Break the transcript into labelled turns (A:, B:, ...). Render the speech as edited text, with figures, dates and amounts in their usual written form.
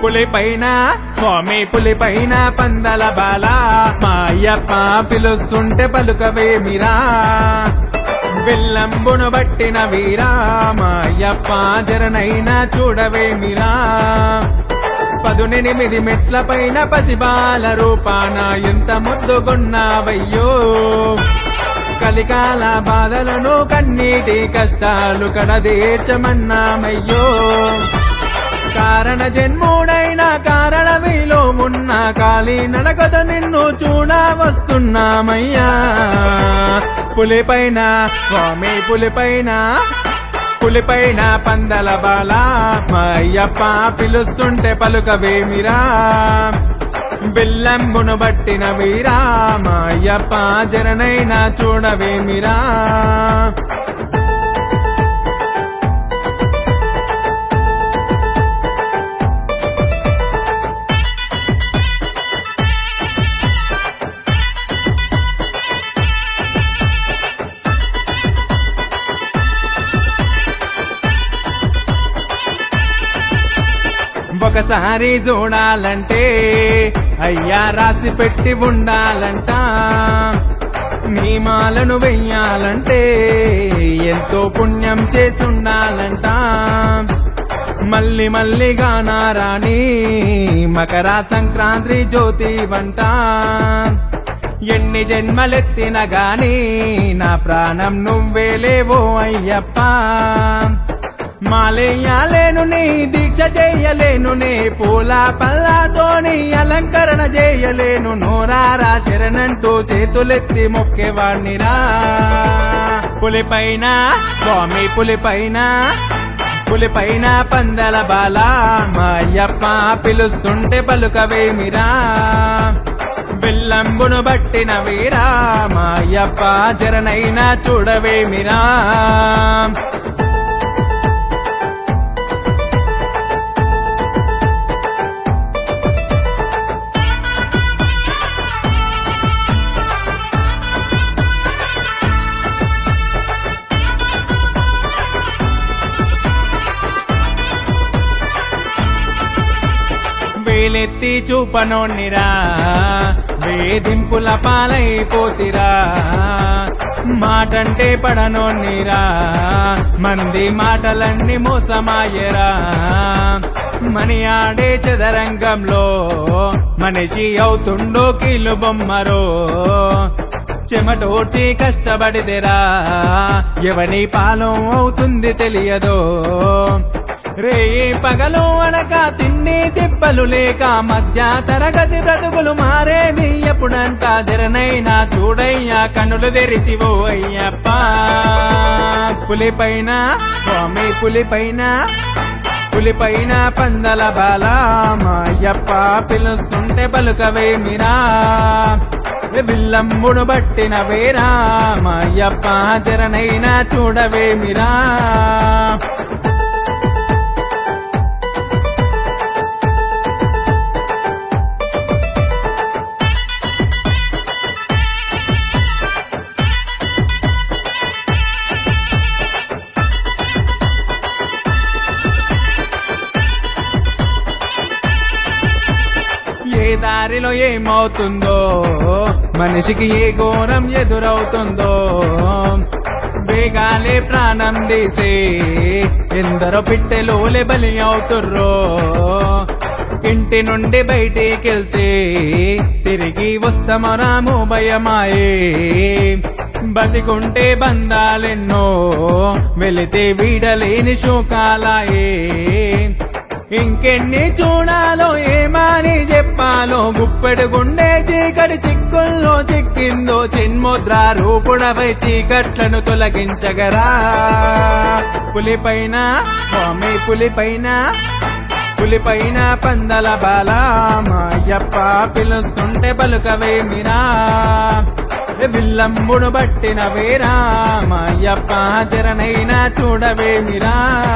A: పులిపైన స్వామి పులిపైన పందల బాల మా అయ్యప్ప పిలుస్తుంటే పలుకవేమిరా విల్లంబును బట్టిన వీరా మా అయ్యప్ప జరనైనా చూడవేమిరా 18 మెట్ల పైన పసిబాల రూపాన ఎంత ముద్దుగున్నావయ్యో కలికాల బాధలను కన్నీటి కష్టాలు కడదేర్చమన్నామయ్యో కారణ జన్ముడైన కారణమిలో ఉన్న కాలి నడకతో నిన్ను చూడ వస్తున్నామయ్యా పులిపైన స్వామి పులిపైన పందల బాల మా అయ్యప్ప పిలుస్తుంటే పలుకవేమిరా బిల్లంబును బట్టిన వీరా మా అయ్యప్ప జరనైనా చూడవేమిరా ఒకసారి చూడాలంటే అయ్యా రాసి పెట్టి ఉండాలంట నియమాలను వెయ్యాలంటే ఎంతో పుణ్యం చేసుండాలంట మళ్ళీ గానారాని మకర సంక్రాంతి జ్యోతి వంట ఎన్ని జన్మలెత్తిన గాని నా ప్రాణం నువ్వేలేవో అయ్యప్ప మాలేయాలేను నీ దీక్ష చేయలేను నే పూల పల్లాతోని అలంకరణ చేయలేను నోరారా శరణంటూ చేతులెత్తి మొక్కేవాణ్ణిరా పులిపైన స్వామి పులిపైన పందల బాల మా అయ్యప్ప పిలుస్తుంటే పలుకవేమిరా బిల్లంబును బట్టిన వీరా మా అయ్యప్ప జరనైనా చూడవేమిరా వేలెత్తి చూపనోన్నిరా వేధింపుల పాలైపోతిరా మాటంటే పడనోన్నిరా మంది మాటలన్నీ మోసమాయరా మని ఆడే చదరంగంలో మనిషి అవుతుండో కీలు బొమ్మరో చెమటోడ్చి కష్టపడితేరా ఎవని పాలం అవుతుంది తెలియదో రే పగలు అనక తిండి తిప్పలు లేక మధ్య తరగతి బ్రతుకులు మారేవి ఎప్పుడంట జరనైనా చూడయ్యా కన్నులు తెరిచివో అయ్యప్ప పులిపైన స్వామి పులిపైన పందల బాల మా అయ్యప్ప పిలుస్తుంటే పలుకవేమిరా బిల్లంబును బట్టిన వేరా మా అయ్యప్ప జరనైనా చూడవేమిరా ఏ దారిలో ఏమవుతుందో మనిషికి ఏ ఘోరం ఎదురవుతుందో వేగాలే ప్రాణం తీసే ఎందరో పిట్టెలోలే బలి అవుతుర్రో ఇంటి నుండి బయటికెళ్తే తిరిగి వస్తామరాము భయమాయే బతికుంటే బంధాలెన్నో వెళితే వీడలేని శోకాలాయే ఇంకెన్ని చూడాలో ఏమాని చెప్పాలో గుప్పెడు గుండె చీకటి చిక్కుల్లో చిక్కిందో చిన్ముద్ర రూపుడపై చీకట్లను తొలగించగరా పులిపైన స్వామి పులిపైన పందల బాల మా అయ్యప్ప పిలుస్తుంటే పలుకవేమిరా విల్లంబును బట్టిన వేరా మా అయ్యప్ప జరనైనా చూడవేమిరా